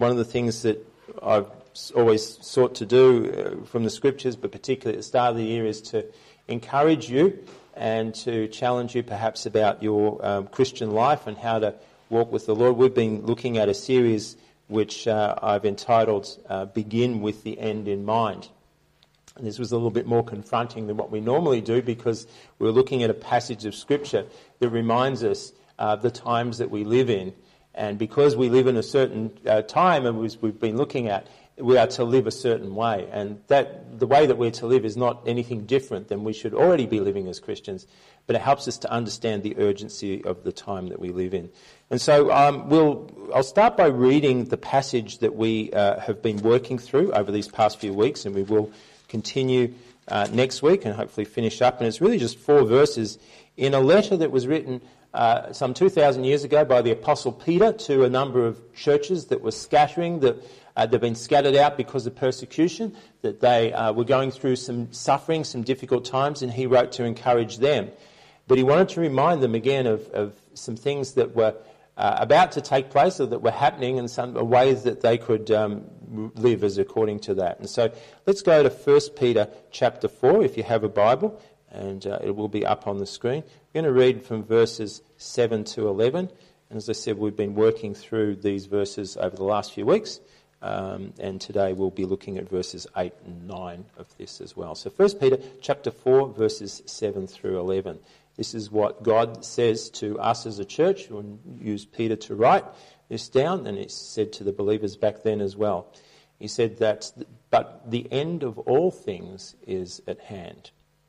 one of the things that I've always sought to do from the Scriptures, but particularly at the start of the year, is to encourage you and to challenge you perhaps about your Christian life and how to walk with the Lord. We've been looking at a series which I've entitled Begin with the End in Mind. And this was a little bit more confronting than what we normally do, because we're looking at a passage of Scripture that reminds us the times that we live in. And because we live in a certain time, and we've been looking at, we are to live a certain way. And that the way that we're to live is not anything different than we should already be living as Christians, but it helps us to understand the urgency of the time that we live in. And so I'll start by reading the passage that we have been working through over these past few weeks, and we will continue next week and hopefully finish up. And it's really just 4 verses in a letter that was written some 2,000 years ago by the Apostle Peter to a number of churches that were scattering, that they've been scattered out because of persecution, that they were going through some suffering, some difficult times, and he wrote to encourage them. But he wanted to remind them again of some things that were about to take place, or that were happening, and some ways that they could live as according to that. And so let's go to 1 Peter chapter 4, if you have a Bible, and it will be up on the screen. We're going to read from verses 7 to 11. And as I said, we've been working through these verses over the last few weeks, and today we'll be looking at verses 8 and 9 of this as well. So 1 Peter chapter 4, verses 7 through 11. This is what God says to us as a church, and used Peter to write this down, and he said to the believers back then as well. He said that, but the end of all things is at hand.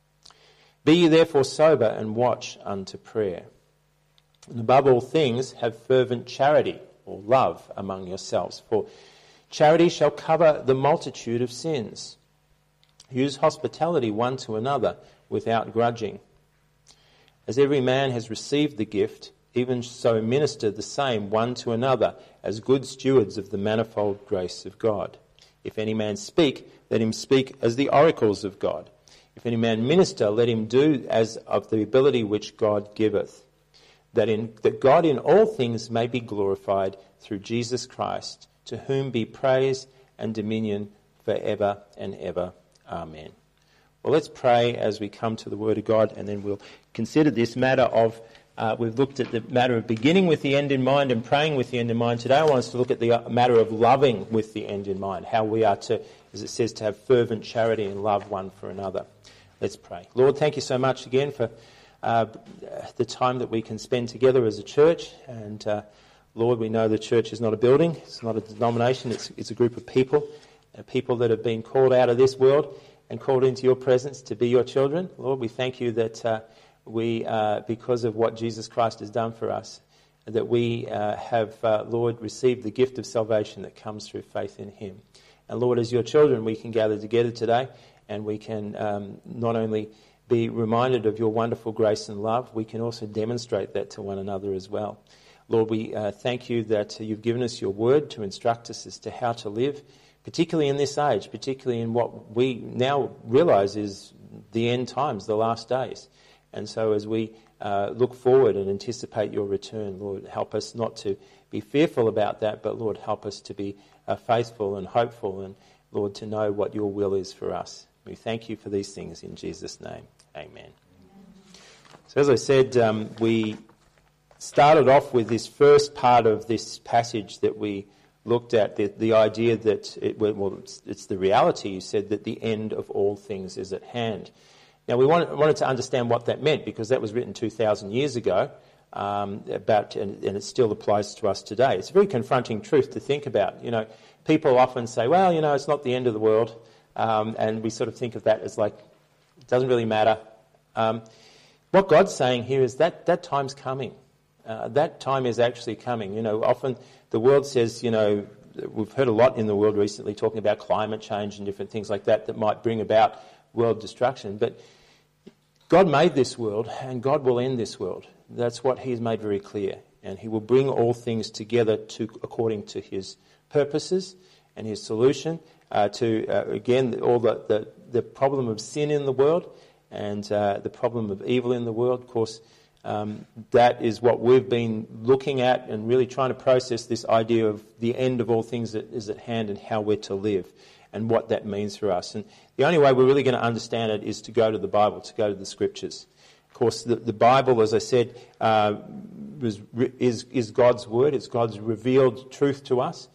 Be ye therefore sober and watch unto prayer. And above all things have fervent charity, or love, among yourselves, for charity shall cover the multitude of sins. Use hospitality one to another without grudging. As every man has received the gift, even so minister the same one to another as good stewards of the manifold grace of God. If any man speak, let him speak as the oracles of God. If any man minister, let him do as of the ability which God giveth, that God in all things may be glorified through Jesus Christ, to whom be praise and dominion for ever and ever. Amen. Well, let's pray as we come to the Word of God, and then we'll consider this matter of, we've looked at the matter of beginning with the end in mind and praying with the end in mind. Today I want us to look at the matter of loving with the end in mind, how we are to, as it says, to have fervent charity and love one for another. Let's pray. Lord, thank you so much again for the time that we can spend together as a church. And Lord, we know the church is not a building, it's not a denomination, it's a group of people that have been called out of this world and called into your presence to be your children. Lord, we thank you that we, because of what Jesus Christ has done for us, that we have, Lord, received the gift of salvation that comes through faith in him. And Lord, as your children, we can gather together today, and we can not only be reminded of your wonderful grace and love, we can also demonstrate that to one another as well. Lord, we thank you that you've given us your word to instruct us as to how to live, particularly in this age, particularly in what we now realise is the end times, the last days. And so as we look forward and anticipate your return, Lord, help us not to be fearful about that, but Lord, help us to be faithful and hopeful, and Lord, to know what your will is for us. We thank you for these things in Jesus' name. Amen. So as I said, we started off with this first part of this passage that we looked at, the idea that, it's the reality, you said, that the end of all things is at hand. Now we wanted to understand what that meant, because that was written 2,000 years ago, and it still applies to us today. It's a very confronting truth to think about. You know, people often say, well, you know, it's not the end of the world, and we sort of think of that as like, it doesn't really matter. What God's saying here is that time's coming. That time is actually coming. You know, often the world says, you know, we've heard a lot in the world recently talking about climate change and different things like that might bring about world destruction. But God made this world, and God will end this world. That's what he's made very clear. And he will bring all things together according to his purposes and his solution again, all the problem of sin in the world and the problem of evil in the world. Of course, That is what we've been looking at and really trying to process, this idea of the end of all things that is at hand and how we're to live and what that means for us. And the only way we're really going to understand it is to go to the Bible, to go to the Scriptures. Of course, the Bible, as I said, is God's Word. It's God's revealed truth to us,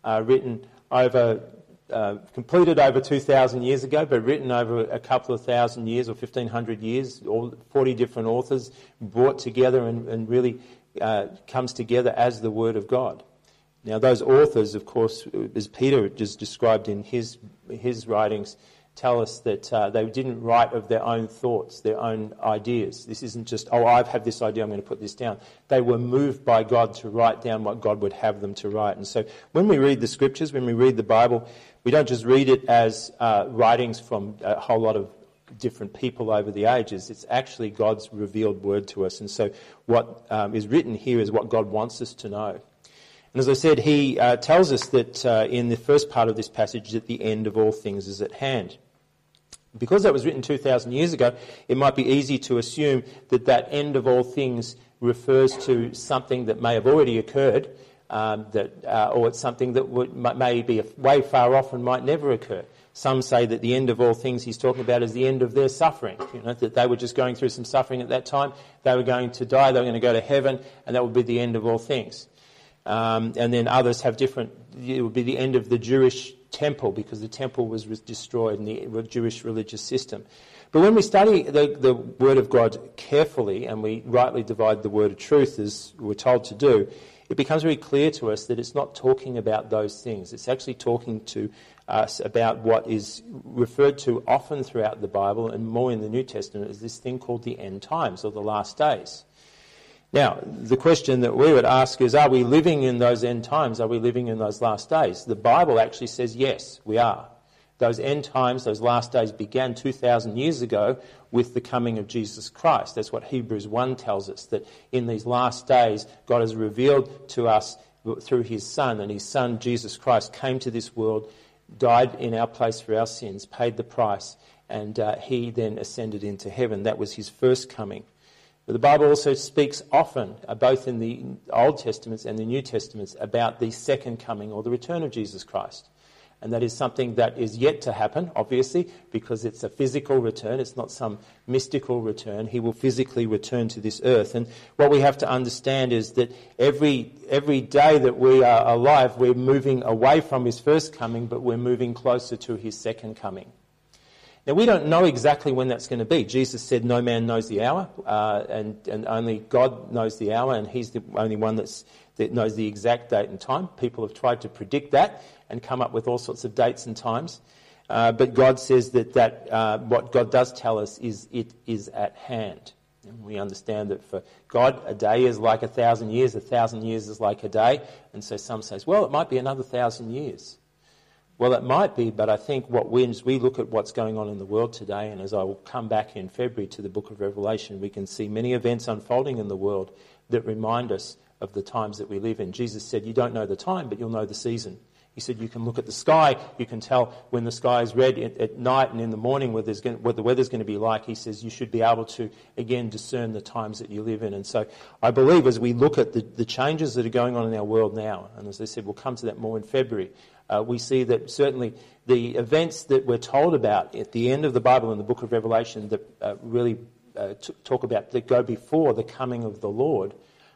completed over 2,000 years ago, but written over a couple of thousand years or 1,500 years, all 40 different authors brought together and really comes together as the Word of God. Now, those authors, of course, as Peter just described in his writings, tell us that they didn't write of their own thoughts, their own ideas. This isn't just, I've had this idea, I'm going to put this down. They were moved by God to write down what God would have them to write. And so when we read the Scriptures, when we read the Bible, we don't just read it as writings from a whole lot of different people over the ages. It's actually God's revealed word to us. And so what is written here is what God wants us to know. And as I said, he tells us that in the first part of this passage that the end of all things is at hand. Because that was written 2,000 years ago, it might be easy to assume that that end of all things refers to something that may have already occurred, or it's something that may be way far off and might never occur. Some say that the end of all things he's talking about is the end of their suffering, that they were just going through some suffering at that time, they were going to die, they were going to go to heaven, and that would be the end of all things. And then others have different, it would be the end of the Jewish temple, because the temple was destroyed in the Jewish religious system. But when we study the Word of God carefully and we rightly divide the word of truth as we're told to do, it becomes very clear to us that it's not talking about those things. It's actually talking to us about what is referred to often throughout the Bible and more in the New Testament as this thing called the end times or the last days. Now, the question that we would ask is, are we living in those end times? Are we living in those last days? The Bible actually says, yes, we are. Those end times, those last days began 2,000 years ago with the coming of Jesus Christ. That's what Hebrews 1 tells us, that in these last days, God has revealed to us through his Son, and his Son, Jesus Christ, came to this world, died in our place for our sins, paid the price, and he then ascended into heaven. That was his first coming. But the Bible also speaks often, both in the Old Testaments and the New Testaments, about the second coming or the return of Jesus Christ. And that is something that is yet to happen, obviously, because it's a physical return. It's not some mystical return. He will physically return to this earth. And what we have to understand is that every day that we are alive, we're moving away from his first coming, but we're moving closer to his second coming. Now, we don't know exactly when that's going to be. Jesus said no man knows the hour, and only God knows the hour, and he's the only one that knows the exact date and time. People have tried to predict that and come up with all sorts of dates and times. But God says that what God does tell us is it is at hand. And we understand that for God, a day is like 1,000 years, 1,000 years is like a day. And so some say, well, it might be another 1,000 years. Well, it might be, but I think as we look at what's going on in the world today, and as I will come back in February to the book of Revelation, we can see many events unfolding in the world that remind us of the times that we live in. Jesus said, you don't know the time, but you'll know the season. He said, you can look at the sky, you can tell when the sky is red at night and in the morning what the weather's going to be like. He says you should be able to, again, discern the times that you live in. And so I believe as we look at the changes that are going on in our world now, and as I said, we'll come to that more in February, we see that certainly the events that we're told about at the end of the Bible in the book of Revelation that really talk about, that go before the coming of the Lord,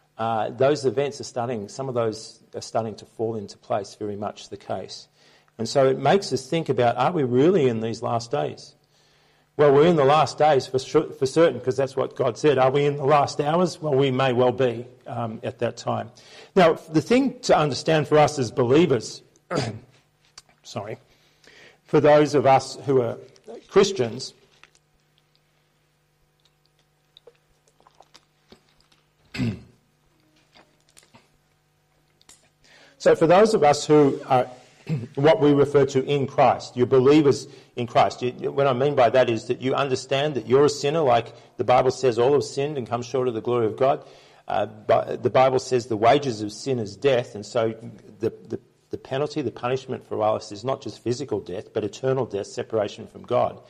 those events some of those are starting to fall into place, very much the case. And so it makes us think about, are we really in these last days? Well, we're in the last days for certain, because that's what God said. Are we in the last hours? Well, we may well be at that time. Now, the thing to understand for us as believers, for those of us who are Christians, so for those of us who are what we refer to in Christ, you're believers in Christ. What I mean by that is that you understand that you're a sinner, like the Bible says all have sinned and come short of the glory of God. But the Bible says the wages of sin is death, and so the penalty, the punishment for us is not just physical death, but eternal death, separation from God.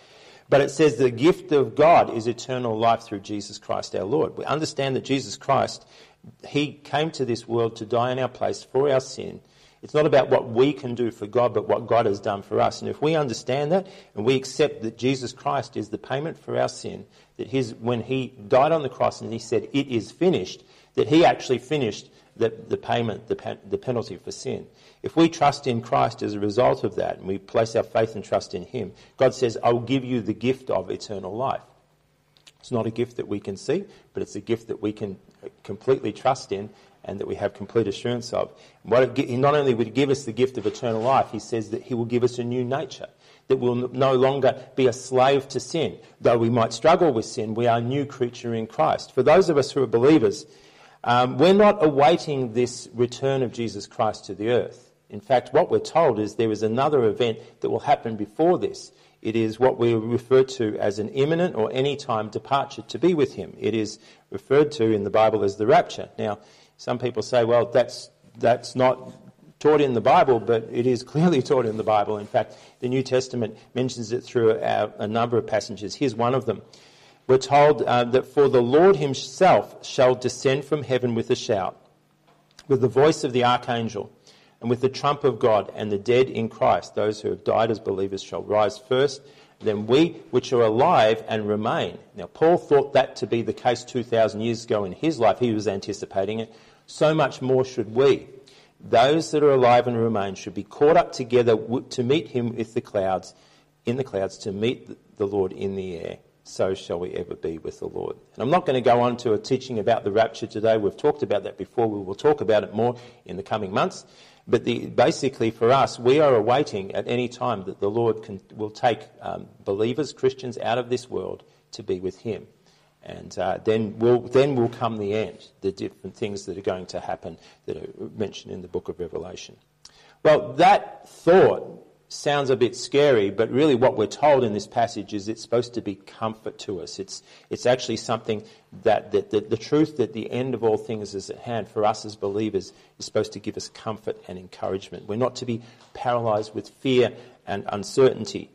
But it says the gift of God is eternal life through Jesus Christ our Lord. We understand that Jesus Christ, he came to this world to die in our place for our sin. It's not about what we can do for God, but what God has done for us. And if we understand that and we accept that Jesus Christ is the payment for our sin, that when he died on the cross and he said, "It is finished," that he actually finished the payment, the penalty for sin. If we trust in Christ as a result of that and we place our faith and trust in him, God says, "I will give you the gift of eternal life." It's not a gift that we can see, but it's a gift that we can completely trust in and that we have complete assurance of. He not only would give us the gift of eternal life, he says that he will give us a new nature, that we'll no longer be a slave to sin. Though we might struggle with sin, we are a new creature in Christ. For those of us who are believers, we're not awaiting this return of Jesus Christ to the earth. In fact, what we're told is there is another event that will happen before this. It is what we refer to as an imminent or anytime departure to be with him. It is referred to in the Bible as the rapture. Now, some people say, well, that's not taught in the Bible, but it is clearly taught in the Bible. In fact, the New Testament mentions it through a number of passages. Here's one of them. We're told that for the Lord himself shall descend from heaven with a shout, with the voice of the archangel, and with the trump of God, and the dead in Christ, those who have died as believers, shall rise first. Then we which are alive and remain. Now, Paul thought that to be the case 2,000 years ago in his life. He was anticipating it. So much more should we. Those that are alive and remain should be caught up together to meet him with the clouds, in the clouds, to meet the Lord in the air. So shall we ever be with the Lord. And I'm not going to go on to a teaching about the rapture today. We've talked about that before. We will talk about it more in the coming months. But basically for us, we are awaiting at any time that the Lord will take believers, Christians, out of this world to be with him. And then will come the end, the different things that are going to happen that are mentioned in the book of Revelation. Well, that thought sounds a bit scary, but really what we're told in this passage is it's supposed to be comfort to us. It's actually something that the truth that the end of all things is at hand for us as believers is supposed to give us comfort and encouragement. We're not to be paralysed with fear and uncertainty.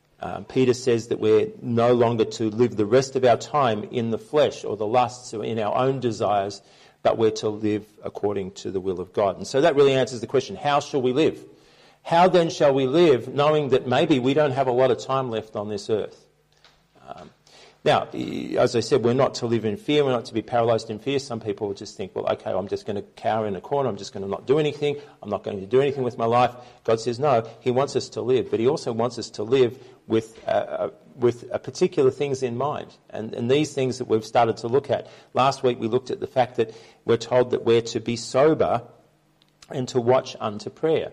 Peter says that we're no longer to live the rest of our time in the flesh or the lusts or in our own desires, but we're to live according to the will of God. And so that really answers the question, how shall we live? How then shall we live knowing that maybe we don't have a lot of time left on this earth? Now, as I said, we're not to live in fear. We're not to be paralysed in fear. Some people will just think, well, okay, I'm just going to cower in a corner. I'm just going to not do anything. I'm not going to do anything with my life. God says, no, he wants us to live. But he also wants us to live with particular things in mind. And these things that we've started to look at. Last week we looked at the fact that we're told that we're to be sober and to watch unto prayer.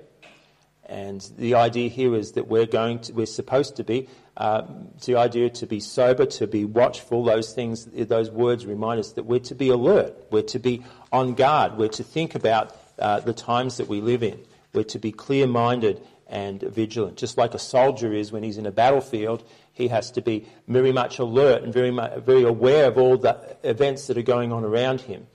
And the idea here is that we're supposed to be, the idea to be sober, to be watchful, those words remind us that we're to be alert, we're to be on guard, we're to think about the times that we live in, we're to be clear-minded and vigilant. Just like a soldier is when he's in a battlefield, he has to be very much alert and very aware of all the events that are going on around him.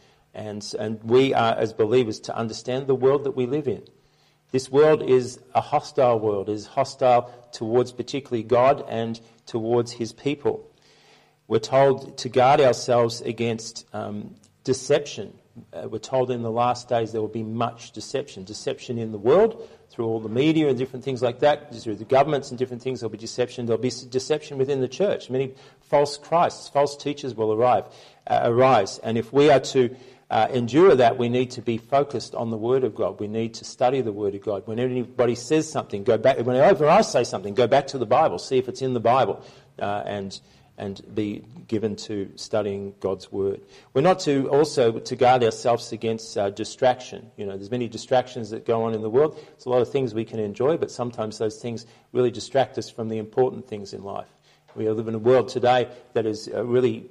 And we are, as believers, to understand the world that we live in. This world is a hostile world, is hostile towards particularly God and towards his people. We're told to guard ourselves against deception. We're told in the last days there will be much deception. Deception in the world, through all the media and different things like that, through the governments and different things, there'll be deception. There'll be deception within the church. Many false Christs, false teachers will arise. And if we are to endure that, we need to be focused on the Word of God. We need to study the Word of God. Whenever anybody says something, go back. Whenever I say something, go back to the Bible, see if it's in the Bible, and be given to studying God's Word. We're not to also to guard ourselves against distraction. You know, there's many distractions that go on in the world. There's a lot of things we can enjoy, but sometimes those things really distract us from the important things in life. We live in a world today that is really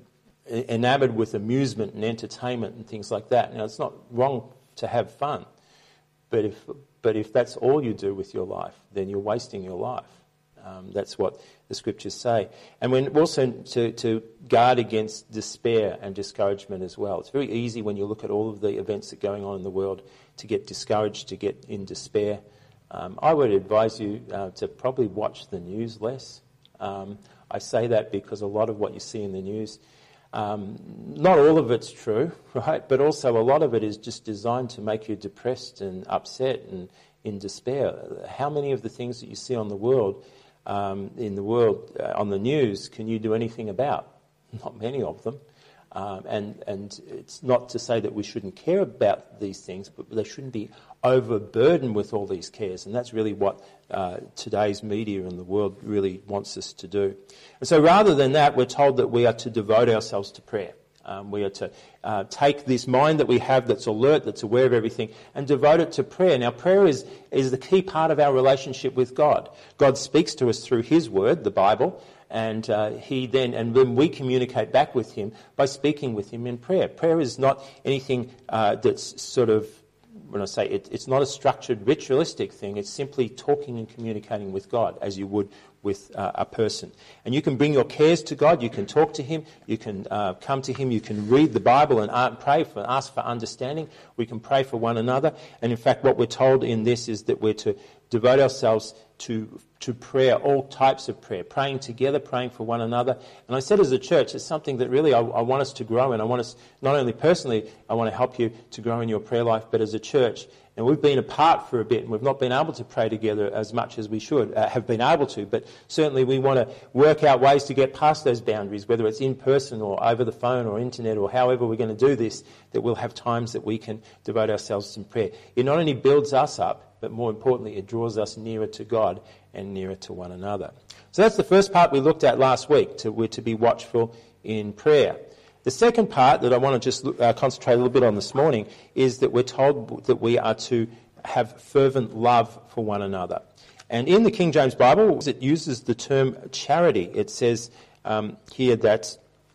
enamored with amusement and entertainment and things like that. Now, it's not wrong to have fun, but if that's all you do with your life, then you're wasting your life. That's what the scriptures say. And we're also to guard against despair and discouragement as well. It's very easy when you look at all of the events that are going on in the world to get discouraged, to get in despair. I would advise you to probably watch the news less. I say that because a lot of what you see in the news, not all of it's true, right? But also a lot of it is just designed to make you depressed and upset and in despair. How many of the things that you see on the world, on the news, can you do anything about? Not many of them. And it's not to say that we shouldn't care about these things, but they shouldn't be overburdened with all these cares. And that's really what today's media and the world really wants us to do. And so rather than that, we're told that we are to devote ourselves to prayer. We are to take this mind that we have that's alert, that's aware of everything, and devote it to prayer. Now, prayer is the key part of our relationship with God. God speaks to us through His Word, the Bible, and then we communicate back with Him by speaking with Him in prayer. Prayer is not anything that's sort of, when I say it's not a structured ritualistic thing. It's simply talking and communicating with God as you would with a person. And you can bring your cares to God. You can talk to Him. You can come to Him. You can read the Bible and ask for understanding. We can pray for one another. And in fact, what we're told in this is that we're to devote ourselves to prayer, all types of prayer, praying together, praying for one another. And I said as a church, it's something that really I want us to grow in. I want us, not only personally, I want to help you to grow in your prayer life, but as a church. And we've been apart for a bit and we've not been able to pray together as much as we should have been able to. But certainly we want to work out ways to get past those boundaries, whether it's in person or over the phone or internet or however we're going to do this, that we'll have times that we can devote ourselves to prayer. It not only builds us up, but more importantly, it draws us nearer to God and nearer to one another. So that's the first part we looked at last week. We're to be watchful in prayer. The second part that I want to just concentrate a little bit on this morning is that we're told that we are to have fervent love for one another. And in the King James Bible, it uses the term charity. It says here that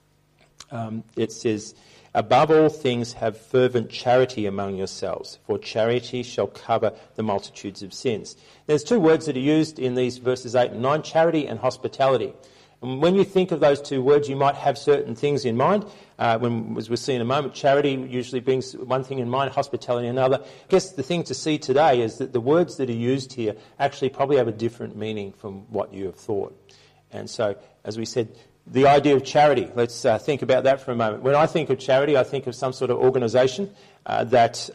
it says, above all things have fervent charity among yourselves, for charity shall cover the multitudes of sins. There's two words that are used in these verses 8 and 9, charity and hospitality. And when you think of those two words, you might have certain things in mind. As we'll see in a moment, charity usually brings one thing in mind, hospitality another. I guess the thing to see today is that the words that are used here actually probably have a different meaning from what you have thought. And so, as we said, the idea of charity, let's think about that for a moment. When I think of charity, I think of some sort of organisation that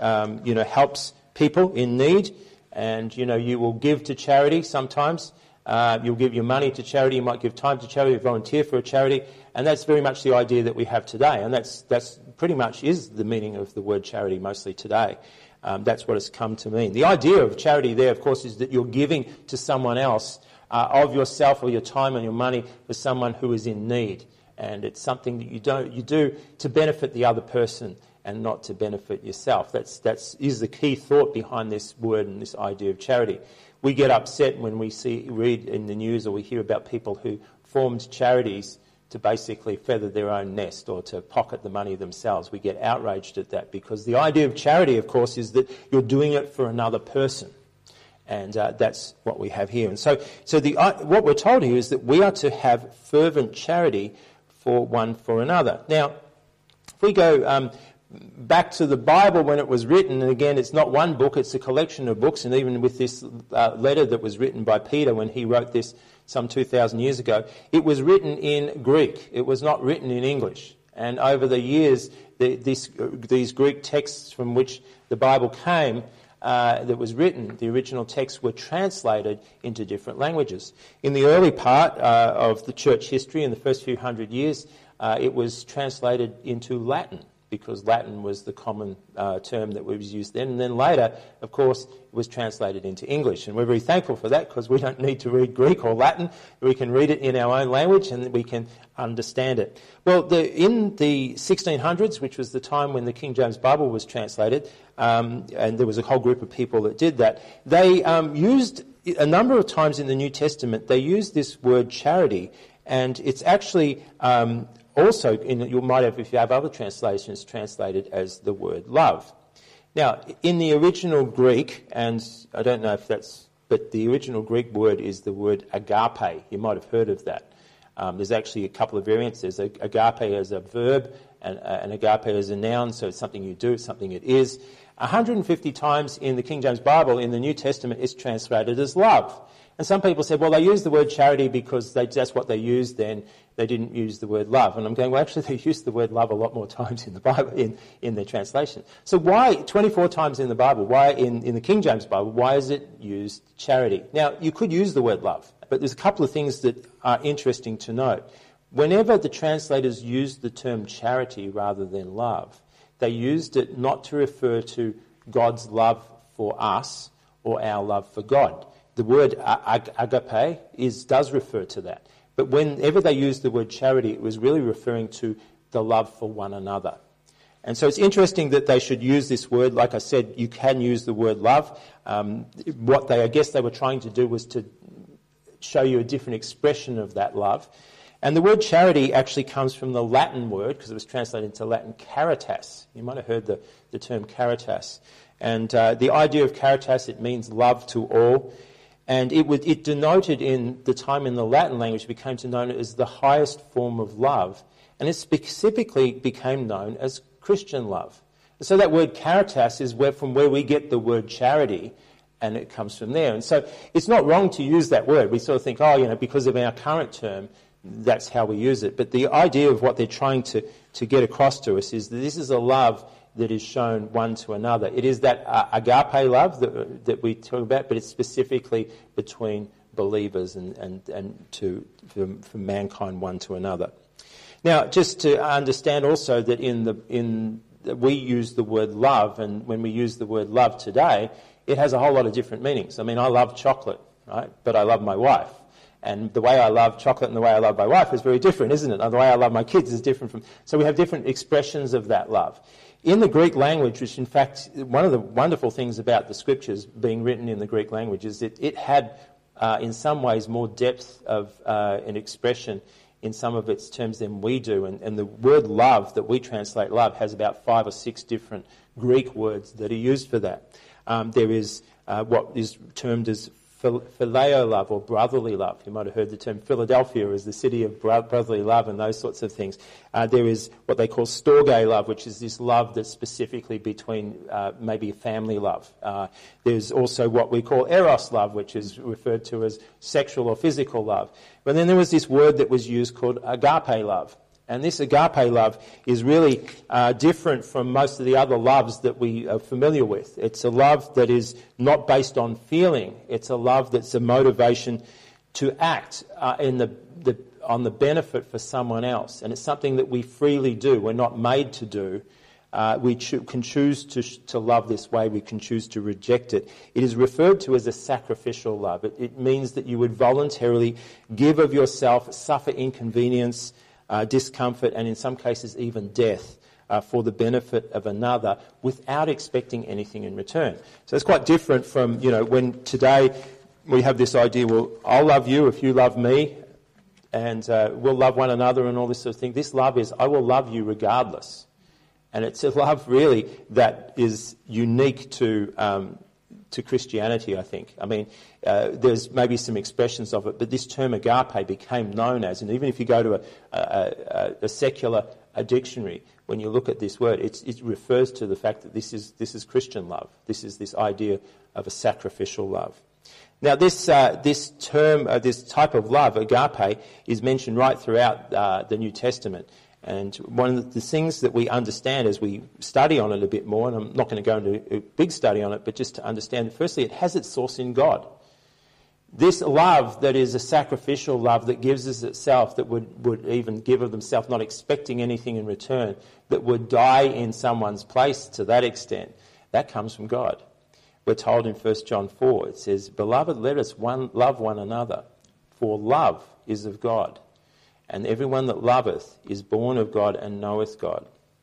helps people in need, and you will give to charity sometimes. You'll give your money to charity, you might give time to charity, volunteer for a charity, and that's very much the idea that we have today, and that's pretty much is the meaning of the word charity mostly today. That's what it's come to mean. The idea of charity there, of course, is that you're giving to someone else of yourself or your time and your money for someone who is in need. And it's something that you do to benefit the other person and not to benefit yourself. That is the key thought behind this word and this idea of charity. We get upset when we read in the news or we hear about people who formed charities to basically feather their own nest or to pocket the money themselves. We get outraged at that because the idea of charity, of course, is that you're doing it for another person. And that's what we have here. And so what we're told here is that we are to have fervent charity for one for another. Now, if we go back to the Bible when it was written, and again, it's not one book, it's a collection of books, and even with this letter that was written by Peter when he wrote this some 2,000 years ago, it was written in Greek. It was not written in English. And over the years, these Greek texts from which the Bible came, that was written, the original texts were translated into different languages. In the early part of the church history, in the first few hundred years, it was translated into Latin, because Latin was the common term that was used then. And then later, of course, it was translated into English. And we're very thankful for that because we don't need to read Greek or Latin. We can read it in our own language and we can understand it. Well, in the 1600s, which was the time when the King James Bible was translated, and there was a whole group of people that did that, they used a number of times in the New Testament, they used this word charity, and it's actually also, you might have, if you have other translations, translated as the word love. Now, in the original Greek, and I don't know if but the original Greek word is the word agape. You might have heard of that. There's actually a couple of variants. There's agape as a verb and agape as a noun, so it's something you do, it's something it is. 150 times in the King James Bible in the New Testament is translated as love. And some people said, well, they used the word charity because that's what they used then. They didn't use the word love. And I'm going, well, actually, they used the word love a lot more times in the Bible, in their translation. So why, 24 times in the Bible, why in the King James Bible, why is it used charity? Now, you could use the word love, but there's a couple of things that are interesting to note. Whenever the translators used the term charity rather than love, they used it not to refer to God's love for us or our love for God. The word agape does refer to that. But whenever they used the word charity, it was really referring to the love for one another. And so it's interesting that they should use this word. Like I said, you can use the word love. What I guess they were trying to do was to show you a different expression of that love. And the word charity actually comes from the Latin word, because it was translated into Latin, caritas. You might have heard the term caritas. And the idea of caritas, it means love to all. And it denoted in the time in the Latin language, became known as the highest form of love. And it specifically became known as Christian love. And so that word caritas is from where we get the word charity, and it comes from there. And so it's not wrong to use that word. We sort of think, because of our current term, that's how we use it. But the idea of what they're trying to get across to us is that this is a love that is shown one to another. It is that agape love that we talk about, but it's specifically between believers and for mankind one to another. Now, just to understand also that we use the word love, and when we use the word love today, it has a whole lot of different meanings. I mean, I love chocolate, right? But I love my wife. And the way I love chocolate and the way I love my wife is very different, isn't it? And the way I love my kids is different from... So we have different expressions of that love. In the Greek language, which in fact, one of the wonderful things about the scriptures being written in the Greek language is that it had, in some ways, more depth of an expression in some of its terms than we do. And the word love that we translate love has about 5 or 6 different Greek words that are used for that. There is what is termed as phileo love or brotherly love. You might have heard the term Philadelphia as the city of brotherly love and those sorts of things. There is what they call storge love, which is this love that's specifically between maybe family love. There's also what we call eros love, which is referred to as sexual or physical love. But then there was this word that was used called agape love. And this agape love is really different from most of the other loves that we are familiar with. It's a love that is not based on feeling. It's a love that's a motivation to act on the benefit for someone else. And it's something that we freely do. We're not made to do. We can choose to love this way. We can choose to reject it. It is referred to as a sacrificial love. It means that you would voluntarily give of yourself, suffer inconvenience, discomfort, and in some cases even death for the benefit of another without expecting anything in return. So it's quite different from, when today we have this idea, well, I'll love you if you love me, and we'll love one another and all this sort of thing. This love is, I will love you regardless. And it's a love really that is unique to Christianity, I think. I mean, there's maybe some expressions of it, but this term agape became known as, and even if you go to a secular dictionary, when you look at this word, it refers to the fact that this is Christian love. This is this idea of a sacrificial love. Now, this term, this type of love, agape, is mentioned right throughout the New Testament. And one of the things that we understand as we study on it a bit more, and I'm not going to go into a big study on it, but just to understand, firstly, it has its source in God. This love that is a sacrificial love that gives us itself, that would even give of themselves, not expecting anything in return, that would die in someone's place to that extent, that comes from God. We're told in 1 John 4, it says, "Beloved, let us love one another, for love is of God. And everyone that loveth is born of God and knoweth God.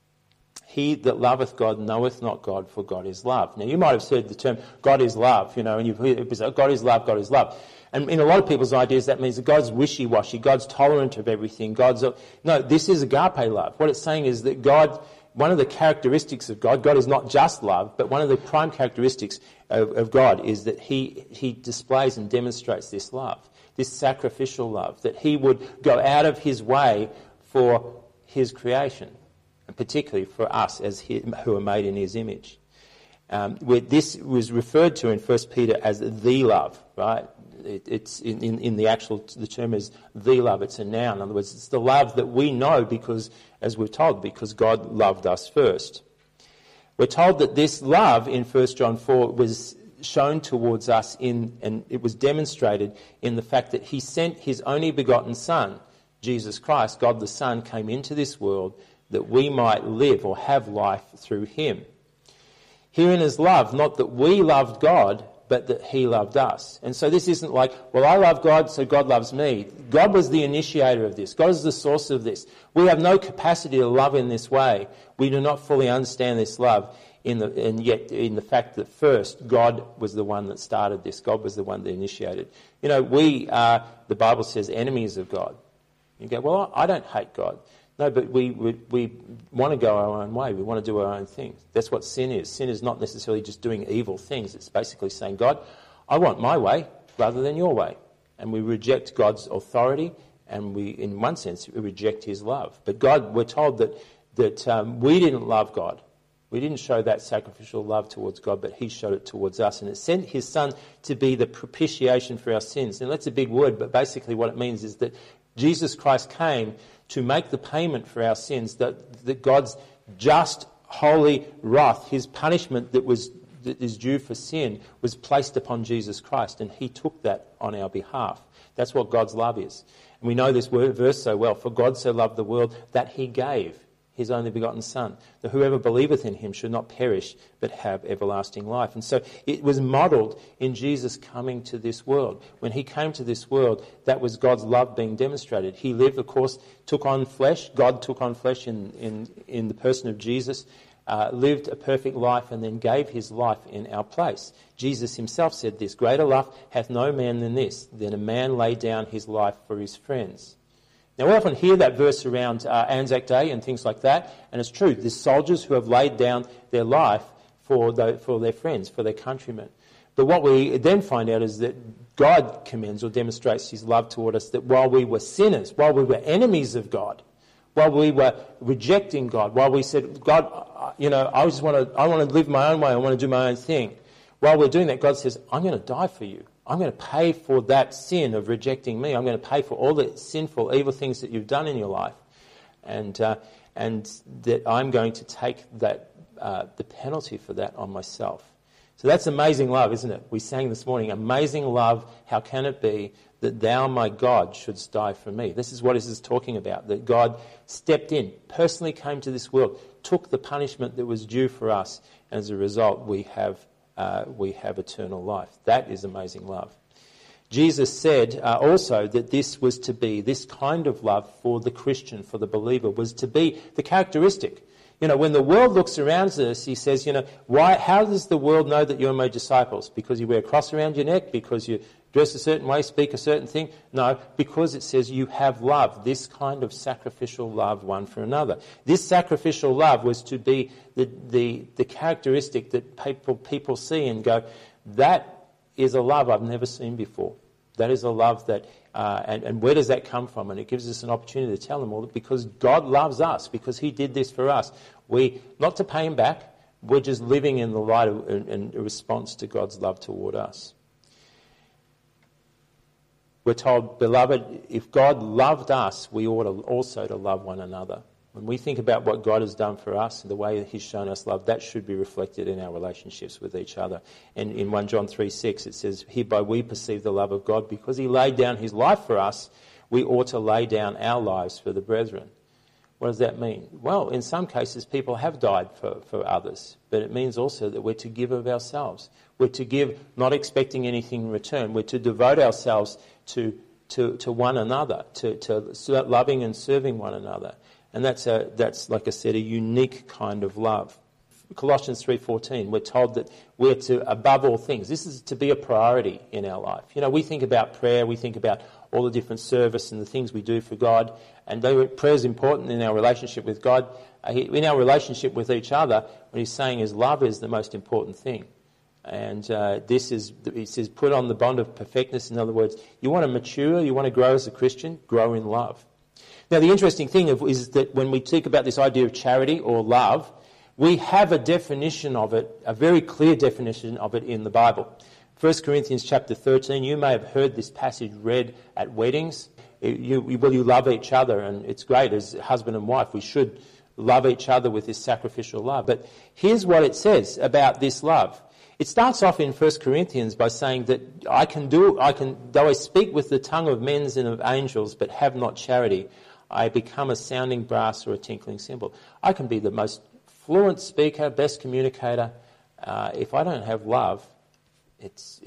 He that loveth God knoweth not God, for God is love." Now, you might have heard the term, God is love, and you've heard it, God is love, God is love. And in a lot of people's ideas, that means that God's wishy-washy, God's tolerant of everything. No, this is agape love. What it's saying is that God, one of the characteristics of God is not just love, but one of the prime characteristics of God is that He displays and demonstrates this love. This sacrificial love, that He would go out of His way for His creation, and particularly for us who are made in His image. Where this was referred to in 1 Peter as the love, right? It's in the term is the love. It's a noun. In other words, it's the love that we know because, as we're told, because God loved us first. We're told that this love in 1 John 4 was shown towards us and it was demonstrated in the fact that he sent his only begotten Son, Jesus Christ, God the Son, came into this world that we might live or have life through him. Herein is love, not that we loved God, but that he loved us. And so this isn't like, well, I love God, so God loves me. God was the initiator of this. God is the source of this. We have no capacity to love in this way. We do not fully understand this love, and yet in the fact that first God was the one that started this. God was the one that initiated. You know, we are, the Bible says, enemies of God. You go, well, I don't hate God. No, but we want to go our own way. We want to do our own thing. That's what sin is. Sin is not necessarily just doing evil things. It's basically saying, God, I want my way rather than your way. And we reject God's authority, and we, in one sense, we reject his love. But God, we're told that we didn't love God. We didn't show that sacrificial love towards God, but he showed it towards us. And it sent his Son to be the propitiation for our sins. And that's a big word, but basically what it means is that Jesus Christ came to make the payment for our sins, that God's just, holy wrath, his punishment that is due for sin, was placed upon Jesus Christ, and he took that on our behalf. That's what God's love is. And we know this verse so well. For God so loved the world that he gave his only begotten Son, that whoever believeth in him should not perish but have everlasting life. And so it was modelled in Jesus coming to this world. When he came to this world, that was God's love being demonstrated. He lived, of course, took on flesh. God took on flesh in the person of Jesus, lived a perfect life, and then gave his life in our place. Jesus himself said this, greater love hath no man than this, than a man lay down his life for his friends. Now, we often hear that verse around Anzac Day and things like that, and it's true. There's soldiers who have laid down their life for their friends, for their countrymen. But what we then find out is that God commends or demonstrates his love toward us, that while we were sinners, while we were enemies of God, while we were rejecting God, while we said, God, I want to live my own way, I want to do my own thing. While we're doing that, God says, I'm going to die for you. I'm going to pay for that sin of rejecting me. I'm going to pay for all the sinful, evil things that you've done in your life, and that I'm going to take that the penalty for that on myself. So that's amazing love, isn't it? We sang this morning, amazing love, how can it be that thou, my God, shouldst die for me? This is what this is talking about, that God stepped in, personally came to this world, took the punishment that was due for us, and as a result we have eternal life. That is amazing love. Jesus said also that this kind of love for the Christian, for the believer, was to be the characteristic. When the world looks around us, he says, how does the world know that you're my disciples? Because you wear a cross around your neck? Because you dress a certain way, speak a certain thing? No, because it says you have love, this kind of sacrificial love one for another. This sacrificial love was to be the characteristic that people see and go, that is a love I've never seen before. That is a love that, and where does that come from? And it gives us an opportunity to tell them all that because God loves us, because he did this for us. Not to pay him back, we're just living in the light of, in response to God's love toward us. We're told, beloved, if God loved us, we ought also to love one another. When we think about what God has done for us and the way that he's shown us love, that should be reflected in our relationships with each other. And in 1 John 3:6 it says, hereby we perceive the love of God, because he laid down his life for us, we ought to lay down our lives for the brethren. What does that mean? Well, in some cases people have died for others, but it means also that we're to give of ourselves. We're to give not expecting anything in return. We're to devote ourselves to one another, to loving and serving one another. And that's, like I said, a unique kind of love. Colossians 3:14, we're told that we're to, above all things, this is to be a priority in our life. We think about prayer, we think about all the different service and the things we do for God, and prayer is important in our relationship with God. In our relationship with each other, what he's saying is love is the most important thing. And he says, put on the bond of perfectness. In other words, you want to mature, you want to grow as a Christian, grow in love. Now, the interesting thing is that when we think about this idea of charity or love, We have a definition of it, a very clear definition of it in the Bible. 1 Corinthians chapter 13, you may have heard this passage read at weddings. You love each other, and it's great as husband and wife. We should love each other with this sacrificial love. But here's what it says about this love. It starts off in 1 Corinthians by saying that though I speak with the tongue of men and of angels, but have not charity, I become a sounding brass or a tinkling cymbal. I can be the most fluent speaker, best communicator. If I don't have love, it's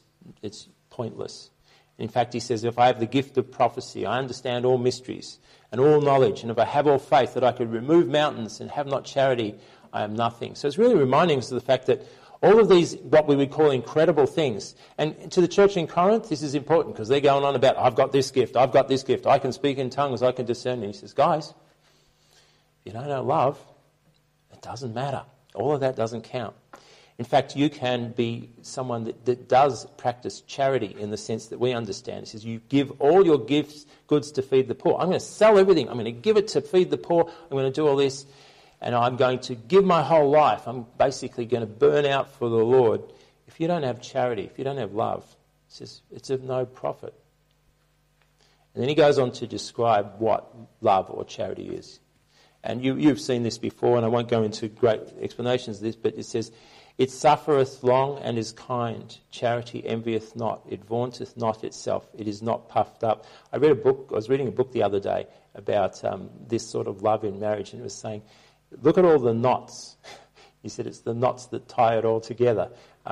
pointless. In fact, he says, if I have the gift of prophecy, I understand all mysteries and all knowledge, and if I have all faith that I could remove mountains and have not charity, I am nothing. So it's really reminding us of the fact that all of these, what we would call incredible things, and to the church in Corinth, this is important because they're going on about, I've got this gift, I can speak in tongues, I can discern. And he says, guys, if you don't know love, it doesn't matter. All of that doesn't count. In fact, you can be someone that does practice charity in the sense that we understand. It says you give all your goods to feed the poor. I'm going to sell everything. I'm going to give it to feed the poor. I'm going to do all this. And I'm going to give my whole life. I'm basically going to burn out for the Lord. If you don't have charity, if you don't have love, it says it's of no profit. And then he goes on to describe what love or charity is. And you've seen this before, and I won't go into great explanations of this, but it says, it suffereth long and is kind. Charity envieth not. It vaunteth not itself. It is not puffed up. I was reading a book the other day about this sort of love in marriage, and it was saying, look at all the knots. He said it's the knots that tie it all together.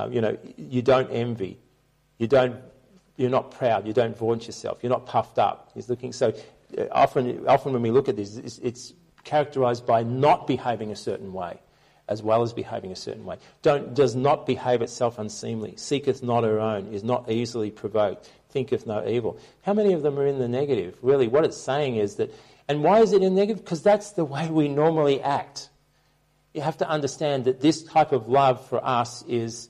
You don't envy. You're not proud. You don't vaunt yourself. You're not puffed up. He's looking. So often when we look at this, it's characterised by not behaving a certain way, as well as behaving a certain way. Does not behave itself unseemly. Seeketh not her own. Is not easily provoked. Thinketh no evil. How many of them are in the negative? Really, what it's saying is that. And why is it in negative? Because that's the way we normally act. You have to understand that this type of love for us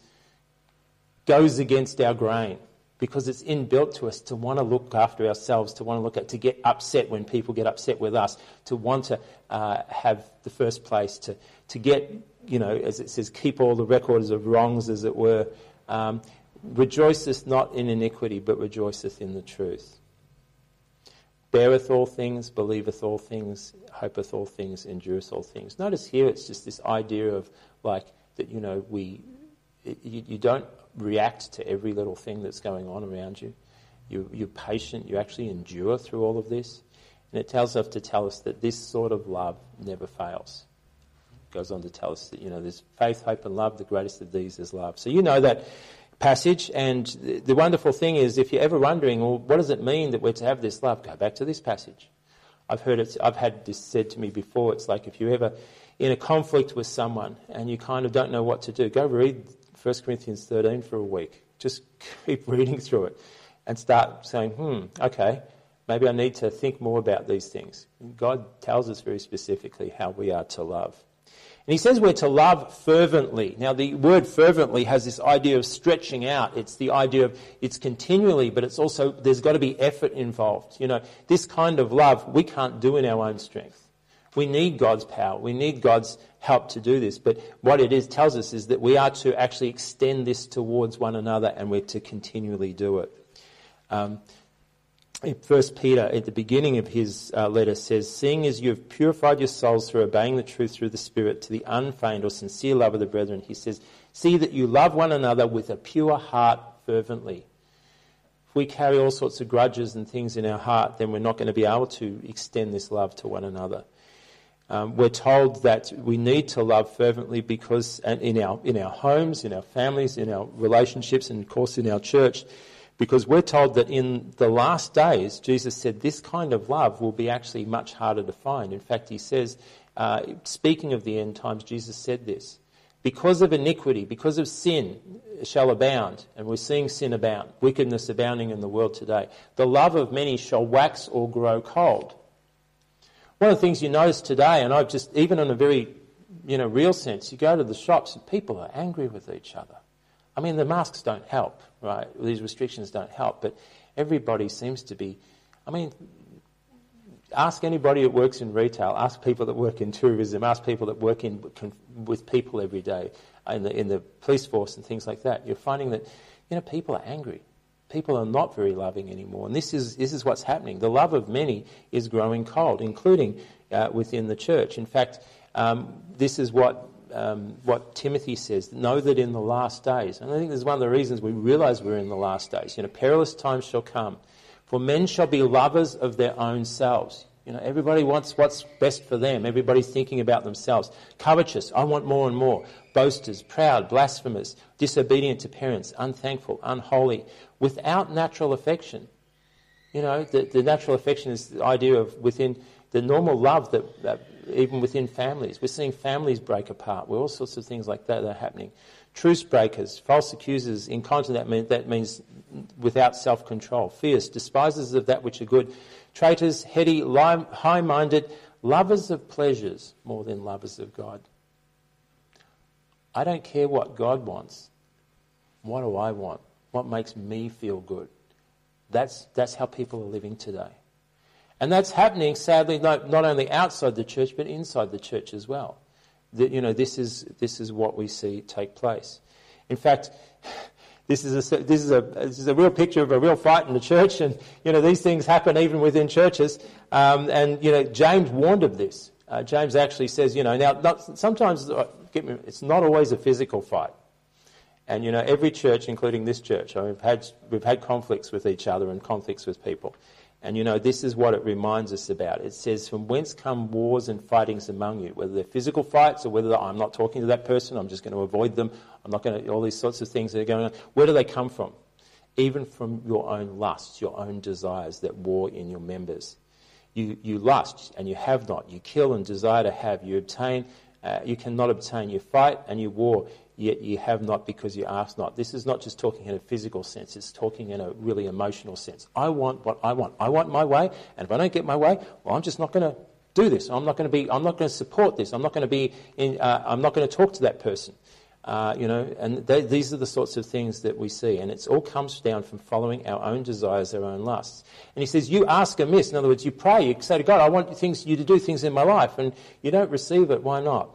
goes against our grain, because it's inbuilt to us to want to look after ourselves, to get upset when people get upset with us, to want to have the first place, to get, as it says, keep all the records of wrongs, as it were. Rejoiceth not in iniquity, but rejoiceth in the truth. Beareth all things, believeth all things, hopeth all things, endureth all things. Notice here it's just this idea of that you don't react to every little thing that's going on around you. You're patient, you actually endure through all of this. And it tells us that this sort of love never fails. It goes on to tell us that, there's faith, hope and love, the greatest of these is love. So you know that passage, and the wonderful thing is, if you're ever wondering, well, what does it mean that we're to have this love? Go back to this passage. I've had this said to me before. It's like if you're ever in a conflict with someone and you kind of don't know what to do, go read 1 Corinthians 13 for a week. Just keep reading through it and start saying, okay, maybe I need to think more about these things. God tells us very specifically how we are to love. And he says we're to love fervently. Now, the word fervently has this idea of stretching out. It's the idea of it's continually, but it's also, there's got to be effort involved. This kind of love we can't do in our own strength. We need God's power. We need God's help to do this. But what it tells us is that we are to actually extend this towards one another, and we're to continually do it. First Peter, at the beginning of his letter, says, seeing as you have purified your souls through obeying the truth through the Spirit to the unfeigned or sincere love of the brethren, he says, see that you love one another with a pure heart fervently. If we carry all sorts of grudges and things in our heart, then we're not going to be able to extend this love to one another. We're told that we need to love fervently because in our homes, in our families, in our relationships, and of course in our church, because we're told that in the last days, Jesus said this kind of love will be actually much harder to find. In fact, he says, speaking of the end times, Jesus said this, because of iniquity, because of sin shall abound, and we're seeing sin abound, wickedness abounding in the world today. The love of many shall wax or grow cold. One of the things you notice today, and I've just, even in a very real sense, you go to the shops and people are angry with each other. I mean, the masks don't help, right? These restrictions don't help, but everybody seems to be, Ask anybody that works in retail, ask people that work in tourism, ask people that work with people every day in the police force and things like that. You're finding that, people are angry. People are not very loving anymore. And this is what's happening. The love of many is growing cold, including within the church. In fact, this is what Timothy says, know that in the last days, and I think this is one of the reasons we realise we're in the last days, perilous times shall come. For men shall be lovers of their own selves. Everybody wants what's best for them. Everybody's thinking about themselves. Covetous, I want more and more. Boasters, proud, blasphemous, disobedient to parents, unthankful, unholy, without natural affection. The natural affection is the idea of within the normal love that even within families. We're seeing families break apart. All sorts of things like that are happening. Truce breakers, false accusers, incontinent, that means without self-control. Fierce, despisers of that which are good. Traitors, heady, high-minded, lovers of pleasures more than lovers of God. I don't care what God wants. What do I want? What makes me feel good? That's how people are living today. And that's happening, sadly, not only outside the church, but inside the church as well. This is what we see take place. In fact, this is a real picture of a real fight in the church, and these things happen even within churches. And James warned of this. James actually says, sometimes it's not always a physical fight. And every church, including this church, we've had conflicts with each other and conflicts with people. And this is what it reminds us about. It says, from whence come wars and fightings among you? Whether they're physical fights or whether I'm not talking to that person, I'm just going to avoid them, I'm not going to, all these sorts of things that are going on. Where do they come from? Even from your own lusts, your own desires that war in your members. You lust and you have not. You kill and desire to have. You obtain, you cannot obtain. You fight and you war, yet you have not because you ask not. This is not just talking in a physical sense, it's talking in a really emotional sense. I want what I want. I want my way, and if I don't get my way, well, I'm just not going to do this. I'm not going to support this. I'm not going to talk to that person. These are the sorts of things that we see, and it all comes down from following our own desires, our own lusts. And he says, you ask amiss. In other words, you pray, you say to God, I want you to do things in my life, and you don't receive it. Why not?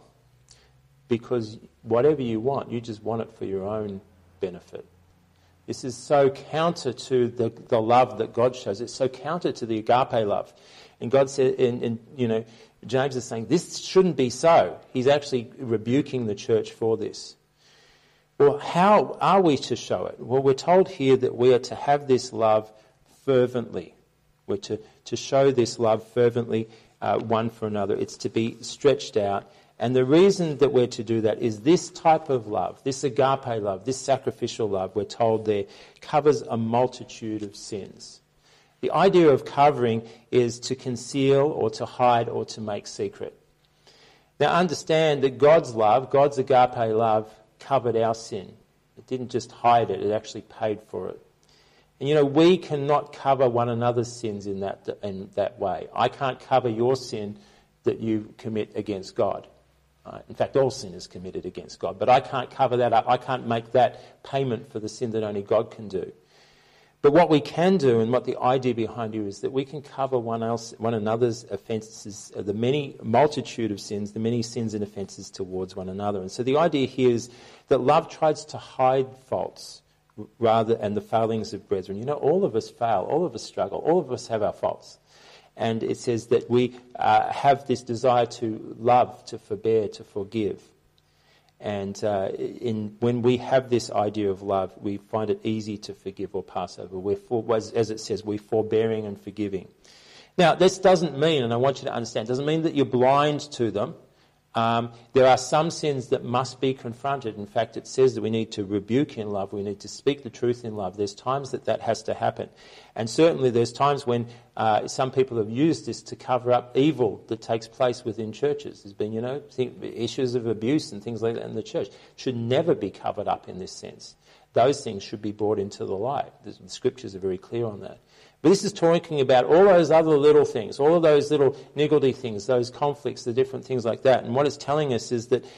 Because whatever you want, you just want it for your own benefit. This is so counter to the love that God shows. It's so counter to the agape love. And God said, James is saying this shouldn't be so. He's actually rebuking the church for this. Well, how are we to show it? Well, we're told here that we are to have this love fervently. We're to show this love fervently one for another. It's to be stretched out. And the reason that we're to do that is this type of love, this agape love, this sacrificial love, we're told there, covers a multitude of sins. The idea of covering is to conceal or to hide or to make secret. Now understand that God's love, God's agape love, covered our sin. It didn't just hide it, it actually paid for it. And we cannot cover one another's sins in that way. I can't cover your sin that you commit against God. In fact, all sin is committed against God. But I can't cover that up. I can't make that payment for the sin that only God can do. But what we can do, and what the idea behind it is, that we can cover one another's offences, the many multitude of sins, the many sins and offences towards one another. And so the idea here is that love tries to hide faults and the failings of brethren. All of us fail, all of us struggle, all of us have our faults. And it says that we have this desire to love, to forbear, to forgive. And when we have this idea of love, we find it easy to forgive or pass over. As it says, we're forbearing and forgiving. Now, this doesn't mean, and I want you to understand, doesn't mean that you're blind to them. There are some sins that must be confronted. In fact, it says that we need to rebuke in love. We need to speak the truth in love. There's times that has to happen. And certainly there's times when some people have used this to cover up evil that takes place within churches. There's been, issues of abuse and things like that in the church. Should never be covered up in this sense. Those things should be brought into the light. The scriptures are very clear on that. But this is talking about all those other little things, all of those little niggledy things, those conflicts, the different things like that. And what it's telling us is that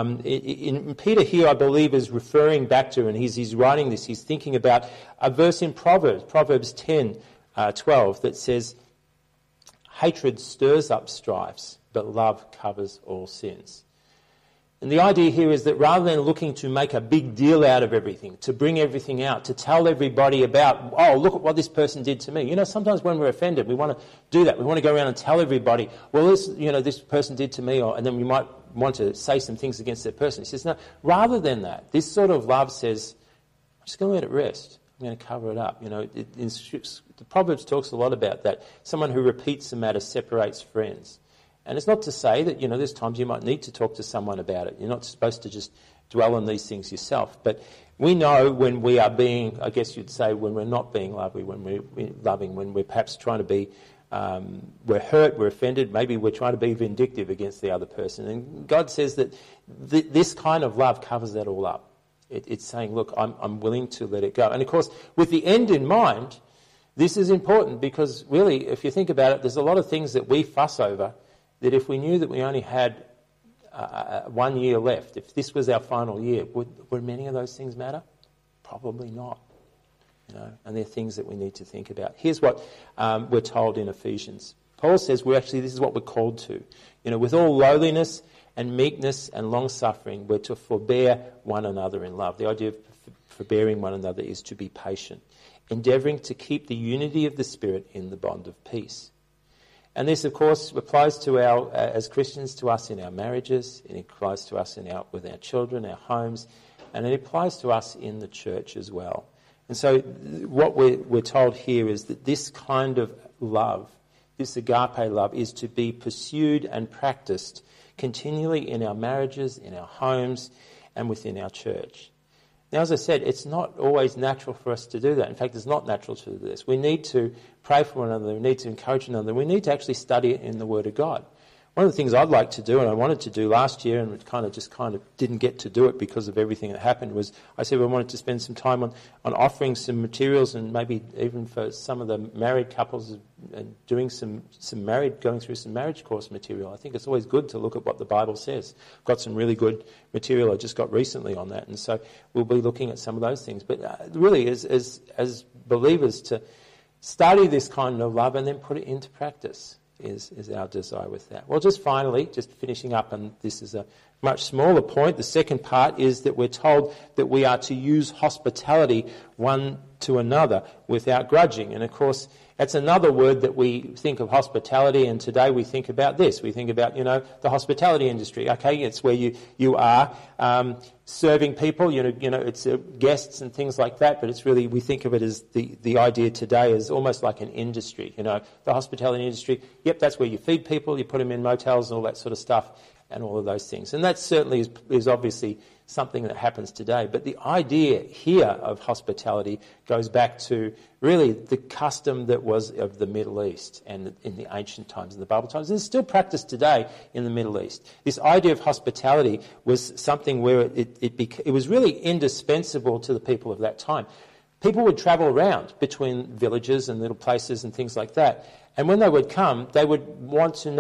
Peter here, I believe, is referring back to, and he's writing this, he's thinking about a verse in Proverbs 10:12, that says, hatred stirs up strifes, but love covers all sins. And the idea here is that rather than looking to make a big deal out of everything, to bring everything out, to tell everybody about, oh, look at what this person did to me. You know, sometimes when we're offended, we want to do that. We want to go around and tell everybody, well, this person did to me, and then we might want to say some things against that person. He says, no, rather than that, this sort of love says, I'm just going to let it rest. I'm going to cover it up. You know, the Proverbs talks a lot about that. Someone who repeats the matter separates friends. And it's not to say that, you know, there's times you might need to talk to someone about it. You're not supposed to just dwell on these things yourself. But we know when we are being, I guess you'd say, when we're not being lovely, when we're loving, when we're perhaps trying to be, we're hurt, we're offended, maybe we're trying to be vindictive against the other person. And God says that this kind of love covers that all up. It's saying, look, I'm willing to let it go. And of course, with the end in mind, this is important because really, if you think about it, there's a lot of things that we fuss over that if we knew that we only had 1 year left, if this was our final year, would many of those things matter? Probably not. You know, and they're things that we need to think about. Here's what we're told in Ephesians. Paul says this is what we're called to. You know, with all lowliness and meekness and long-suffering, we're to forbear one another in love. The idea of forbearing one another is to be patient, endeavouring to keep the unity of the Spirit in the bond of peace. And this, of course, applies to as Christians, to us in our marriages, it applies to us with our children, our homes, and it applies to us in the church as well. And so what we're told here is that this kind of love, this agape love, is to be pursued and practiced continually in our marriages, in our homes, and within our church. Now, as I said, it's not always natural for us to do that. In fact, it's not natural to do this. We need to pray for one another. We need to encourage one another. We need to actually study it in the Word of God. One of the things I'd like to do, and I wanted to do last year, and it kind of didn't get to do it because of everything that happened, was I said I wanted to spend some time on offering some materials, and maybe even for some of the married couples, doing going through some marriage course material. I think it's always good to look at what the Bible says. I've got some really good material I just got recently on that, and so we'll be looking at some of those things. But really, as believers, to study this kind of love and then put it into practice is our desire with that. Well, just finally, just finishing up, and this is a much smaller point, the second part is that we're told that we are to use hospitality one to another without grudging. And of course, that's another word that we think of hospitality, and today we think about this. We think about, the hospitality industry. Okay, it's where you are serving people, it's guests and things like that, but it's really, we think of it as the idea today as almost like an industry. The hospitality industry, yep, that's where you feed people, you put them in motels and all that sort of stuff, and all of those things. And that certainly is obviously something that happens today. But the idea here of hospitality goes back to really the custom that was of the Middle East and in the ancient times, in the Bible times. And it's still practiced today in the Middle East. This idea of hospitality was something where it was really indispensable to the people of that time. People would travel around between villages and little places and things like that. And when they would come, they would want to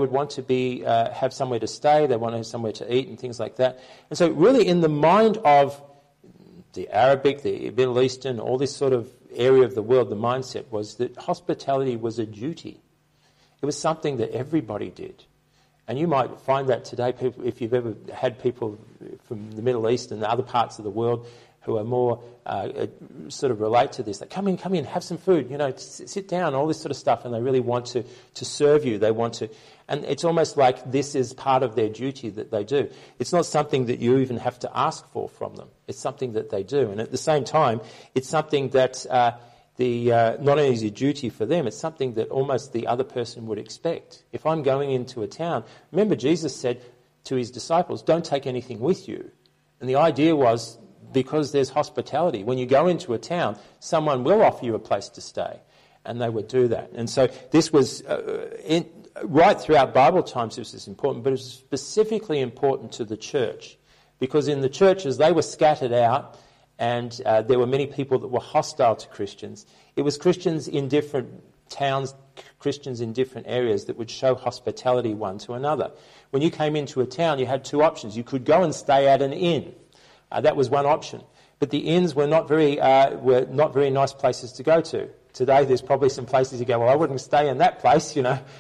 have somewhere to stay, they want to have somewhere to eat and things like that. And so really in the mind of the Arabic, the Middle Eastern, all this sort of area of the world, the mindset was that hospitality was a duty. It was something that everybody did. And you might find that today, if you've ever had people from the Middle East and other parts of the world who are more sort of relate to this. Like, come in, have some food, sit down, all this sort of stuff, and they really want to serve you. They want to, and it's almost like this is part of their duty that they do. It's not something that you even have to ask for from them. It's something that they do, and at the same time, it's something that not only is a duty for them, it's something that almost the other person would expect. If I'm going into a town, remember Jesus said to his disciples, "Don't take anything with you," and the idea was, because there's hospitality. When you go into a town, someone will offer you a place to stay, and they would do that. And so this was, right throughout Bible times, this is important, but it was specifically important to the church, because in the churches, they were scattered out, and there were many people that were hostile to Christians. It was Christians in different towns, Christians in different areas that would show hospitality one to another. When you came into a town, you had two options. You could go and stay at an inn. That was one option. But the inns were not very nice places to go to. today there's probably some places you go, well, I wouldn't stay in that place,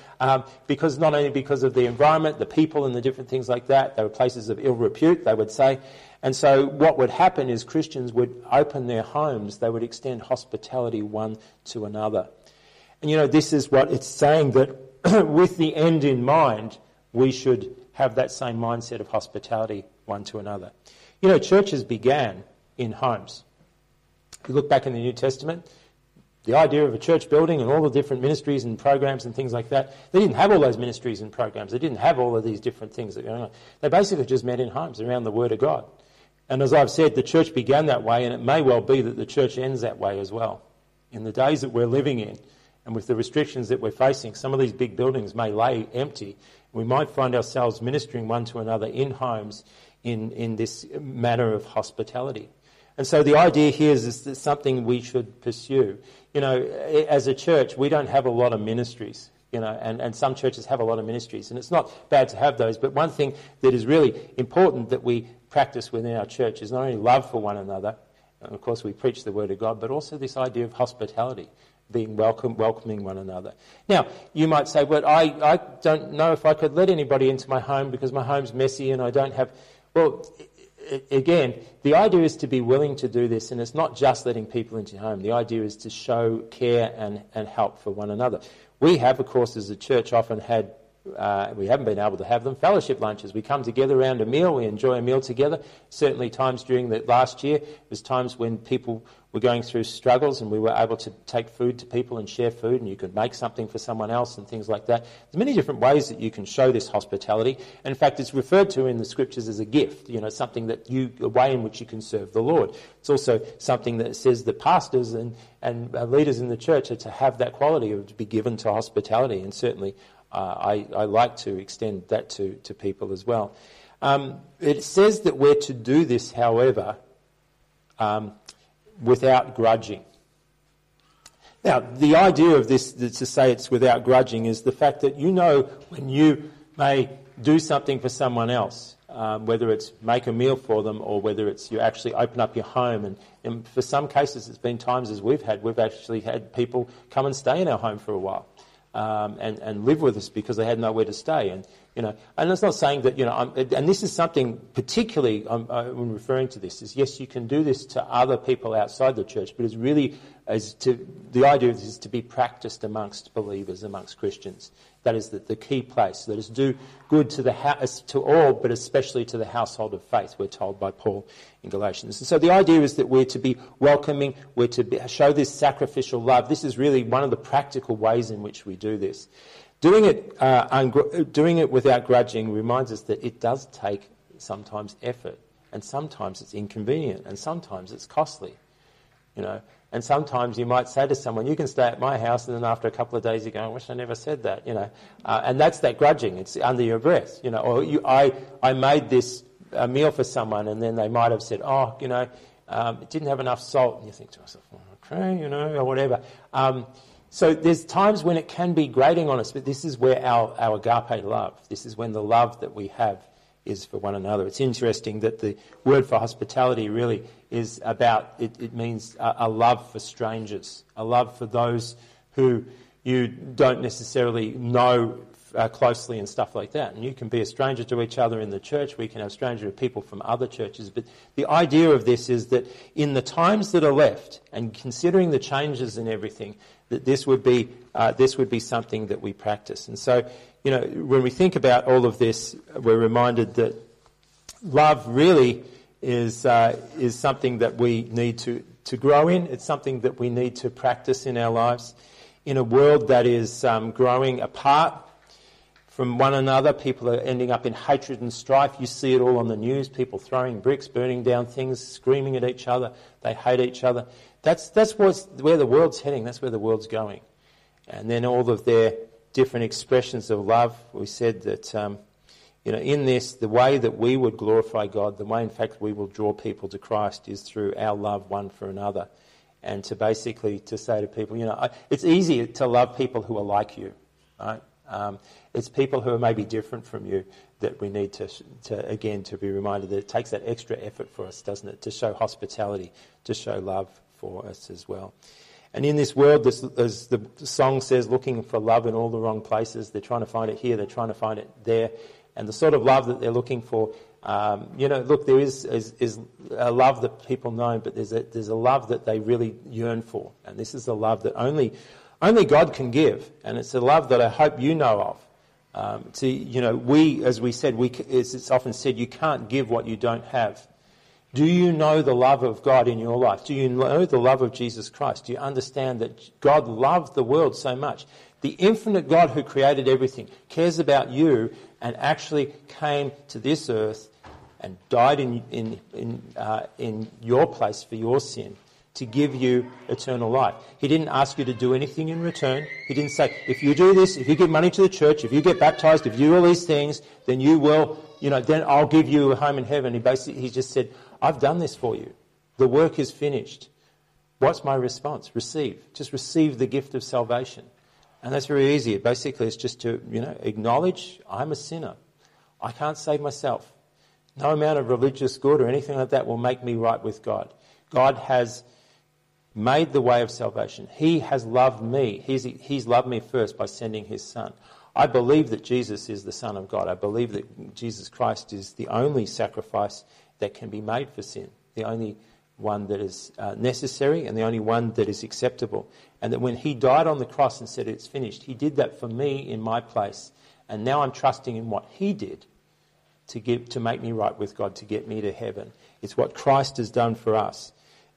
because not only because of the environment, the people and the different things like that, they were places of ill repute, they would say. And so what would happen is Christians would open their homes, they would extend hospitality one to another. And this is what it's saying, that with the end in mind, we should have that same mindset of hospitality one to another. Churches began in homes. If you look back in the New Testament, the idea of a church building and all the different ministries and programs and things like that, they didn't have all those ministries and programs. They didn't have all of these different things that were going on. They basically just met in homes around the Word of God. And as I've said, the church began that way, and it may well be that the church ends that way as well. In the days that we're living in, and with the restrictions that we're facing, some of these big buildings may lay empty. We might find ourselves ministering one to another in homes in this matter of hospitality. And so the idea here is that something we should pursue. As a church, we don't have a lot of ministries, and some churches have a lot of ministries. And it's not bad to have those, but one thing that is really important that we practice within our church is not only love for one another, and of course we preach the Word of God, but also this idea of hospitality, being welcoming one another. Now, you might say, well, I don't know if I could let anybody into my home because my home's messy and I don't have... Well, again, the idea is to be willing to do this, and it's not just letting people into your home. The idea is to show care and help for one another. We have, of course, as a church, often had, we haven't been able to have them, fellowship lunches. We come together around a meal, we enjoy a meal together. Certainly times during the last year, it was times when people were going through struggles and we were able to take food to people and share food, and you could make something for someone else and things like that. There's many different ways that you can show this hospitality. And in fact, it's referred to in the scriptures as a gift, something that a way in which you can serve the Lord. It's also something that says that pastors and leaders in the church are to have that quality of to be given to hospitality, and certainly I like to extend that to people as well. It says that we're to do this, however, without grudging. Now, the idea of this, to say it's without grudging, is the fact that when you may do something for someone else, whether it's make a meal for them or whether it's you actually open up your home. And for some cases, it's been times as we've actually had people come and stay in our home for a while. And live with us because they had nowhere to stay, and it's not saying that and this is something particularly when referring to this is yes, you can do this to other people outside the church, but it's really the idea is to be practiced amongst believers, amongst Christians. That is the key place. That is do good to all, but especially to the household of faith. We're told by Paul in Galatians. And so the idea is that we're to be welcoming. We're to show this sacrificial love. This is really one of the practical ways in which we do this. Doing it without grudging reminds us that it does take sometimes effort, and sometimes it's inconvenient, and sometimes it's costly. And sometimes you might say to someone, you can stay at my house, and then after a couple of days you go, I wish I never said that, and that's that grudging. It's under your breath, or I made this meal for someone, and then they might have said, it didn't have enough salt, and you think to yourself, okay, or whatever. So there's times when it can be grating on us, but this is where our agape love, this is when the love that we have is for one another. It's interesting that the word for hospitality really is about, it means a love for strangers, a love for those who you don't necessarily know closely and stuff like that. And you can be a stranger to each other in the church, we can have stranger to people from other churches, but the idea of this is that in the times that are left, and considering the changes and everything, that this would be something that we practice. And so, when we think about all of this, we're reminded that love really is something that we need to grow in. It's something that we need to practice in our lives. In a world that is growing apart from one another, people are ending up in hatred and strife. You see it all on the news, people throwing bricks, burning down things, screaming at each other. They hate each other. That's where the world's heading. That's where the world's going. And then all of their different expressions of love. We said that, in this, the way that we would glorify God, the way, in fact, we will draw people to Christ is through our love one for another. And to basically to say to people, it's easy to love people who are like you, right? It's people who are maybe different from you that we need to be reminded that it takes that extra effort for us, doesn't it, to show hospitality, to show love for us as well. And in this world, as the song says, looking for love in all the wrong places. They're trying to find it here, they're trying to find it there. And the sort of love that they're looking for, look, there is a love that people know, but there's a love that they really yearn for. And this is a love that only God can give. And it's a love that I hope you know of. As we said, it's often said, you can't give what you don't have. Do you know the love of God in your life? Do you know the love of Jesus Christ? Do you understand that God loved the world so much? The infinite God who created everything cares about you and actually came to this earth and died in your place for your sin to give you eternal life. He didn't ask you to do anything in return. He didn't say, if you do this, if you give money to the church, if you get baptized, if you do all these things, then you will, then I'll give you a home in heaven. He just said, I've done this for you. The work is finished. What's my response? Receive. Just receive the gift of salvation. And that's very easy. Basically, it's just to, acknowledge I'm a sinner. I can't save myself. No amount of religious good or anything like that will make me right with God. God has made the way of salvation. He has loved me. He's loved me first by sending his Son. I believe that Jesus is the Son of God. I believe that Jesus Christ is the only sacrifice that can be made for sin, the only one that is necessary and the only one that is acceptable. And that when he died on the cross and said it's finished, he did that for me in my place. And now I'm trusting in what he did to make me right with God, to get me to heaven. It's what Christ has done for us.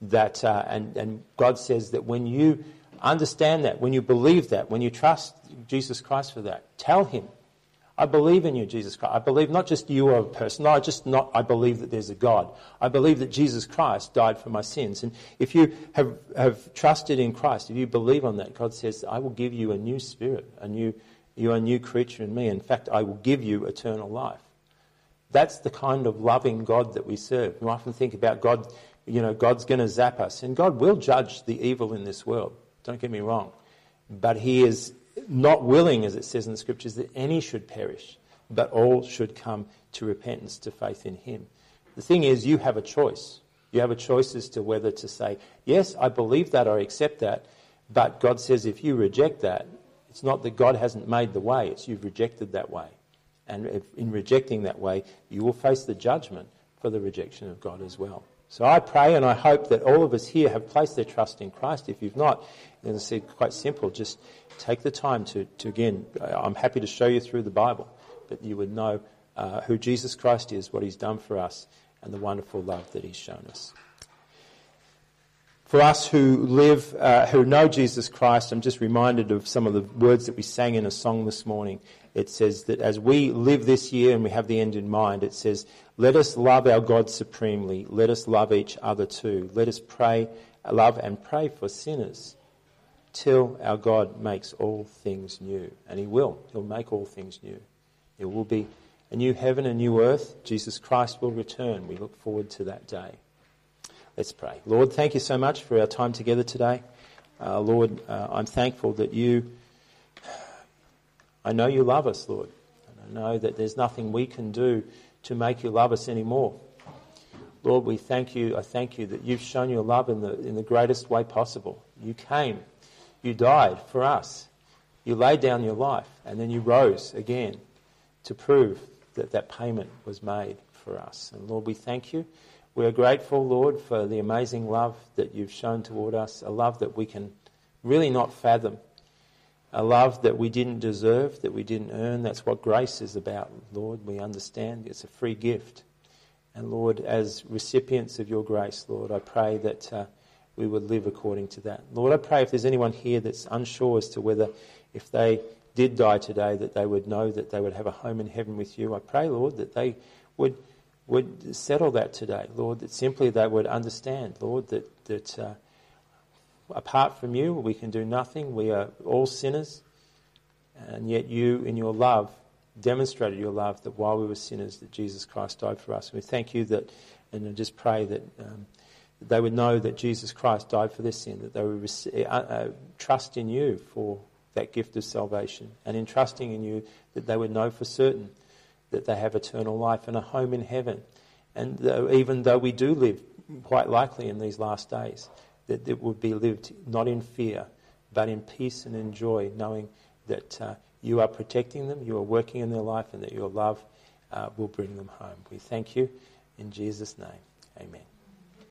And God says that when you understand that, when you believe that, when you trust Jesus Christ for that, tell him, I believe in you, Jesus Christ. I believe not just you are a person. I believe that there's a God. I believe that Jesus Christ died for my sins. And if you have trusted in Christ, if you believe on that, God says, I will give you a new spirit, you're a new creature in me. In fact, I will give you eternal life. That's the kind of loving God that we serve. We often think about God, God's going to zap us. And God will judge the evil in this world. Don't get me wrong. But he is not willing, as it says in the scriptures, that any should perish, but all should come to repentance, to faith in him. The thing is, you have a choice. You have a choice as to whether to say, yes, I believe that, or I accept that, but God says if you reject that, it's not that God hasn't made the way, it's you've rejected that way. And in rejecting that way, you will face the judgment for the rejection of God as well. So I pray and I hope that all of us here have placed their trust in Christ. If you've not, then it's quite simple. Just take the time to again, I'm happy to show you through the Bible, but you would know who Jesus Christ is, what he's done for us, and the wonderful love that he's shown us. For us who know Jesus Christ, I'm just reminded of some of the words that we sang in a song this morning. It says that as we live this year and we have the end in mind, it says, let us love our God supremely. Let us love each other too. Let us love and pray for sinners till our God makes all things new. And he will. He'll make all things new. There will be a new heaven, a new earth. Jesus Christ will return. We look forward to that day. Let's pray. Lord, thank you so much for our time together today. Lord, I'm thankful that I know you love us, Lord. And I know that there's nothing we can do to make you love us anymore. Lord, we thank you. I thank you that you've shown your love in the greatest way possible. You came, you died for us. You laid down your life and then you rose again to prove that that payment was made for us. And Lord, we thank you. We are grateful, Lord, for the amazing love that you've shown toward us, a love that we can really not fathom, a love that we didn't deserve, that we didn't earn. That's what grace is about, Lord. We understand it's a free gift. And Lord, as recipients of your grace, Lord, I pray that we would live according to that. Lord, I pray if there's anyone here that's unsure as to whether if they did die today, that they would know that they would have a home in heaven with you. I pray, Lord, that they would settle that today, Lord, that simply they would understand, Lord, that apart from you we can do nothing. We are all sinners, and yet you, in your love, demonstrated your love, that while we were sinners, that Jesus Christ died for us. And we thank you that, and I just pray that they would know that Jesus Christ died for their sin, that they would trust in you for that gift of salvation, and in trusting in you, that they would know for certain that they have eternal life and a home in heaven. And even though we do live quite likely in these last days, that it would be lived not in fear, but in peace and in joy, knowing that you are protecting them, you are working in their life, and that your love will bring them home. We thank you in Jesus' name. Amen.